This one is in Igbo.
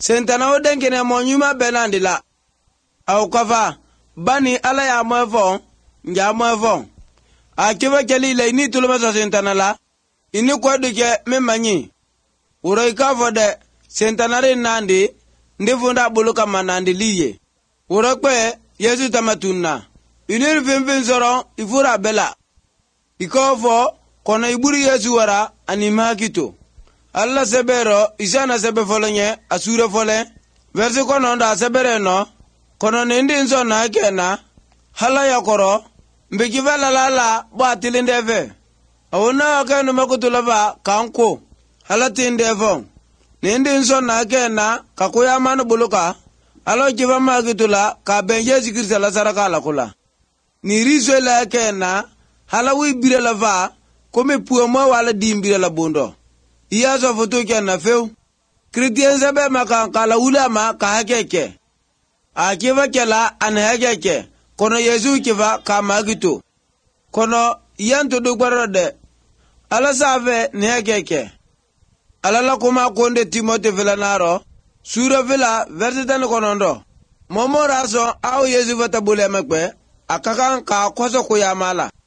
Sentana odenkene monyuma benandila. Au kafa bani ala ya mwefon nja mwefon. Akiva keli ile ini tulumasa sentana la. Ini kwa duke memanyi. Uro ikafo de sentanari nandi. Ndifunda buluka manandi liye. Uro kwe Yesu tamatuna. Iniri finfin soron ifura bela. Ikofo kono iburi Yesu wara animakito. Allah sebero isana sebe folenye asure fole. Versi kono nda sebere no. Kono nindi inso na kena. Hala yakoro. Mbikiva lalala ba tilindefe. Awuna wake numekutulava kanko. Hala tindefo. Nindi inso na kena kakuya manu buluka. Alo kiva magitula ka benje zikirisa la saraka la kula. Ni riso la kena. Hala wibire la va. Kome puwa wala dimbire la bundo. Iya so foto kena feu. Kritien sebe makankala ulama ka hakeke. Akiva kela an hakeke. Kono Yesu kiva ka magito. Kono yanto dugbarode. Ala save ni hakeke. Ala la kuma konde Timote Vilanaro. Sura vila versitan konondo. Momo raso au Yesu vata bule mekwe. Akakan ka koso kuyamala.